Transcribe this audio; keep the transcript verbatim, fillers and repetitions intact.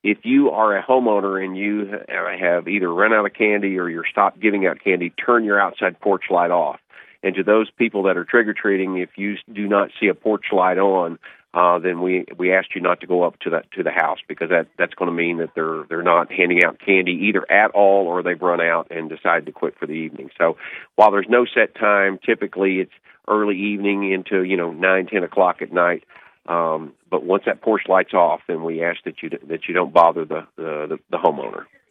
if you are a homeowner and you have either run out of candy or you're stopped giving out candy, turn your outside porch light off. And to those people that are trick-or-treating, if you do not see a porch light on, uh, then we, we ask you not to go up to the to the house, because that, that's going to mean that they're they're not handing out candy either at all, or they've run out and decided to quit for the evening. So while there's no set time, typically it's early evening into, you know, nine, ten o'clock at night. Um, but once that porch light's off, then we ask that you that you don't bother the the, the, the homeowner.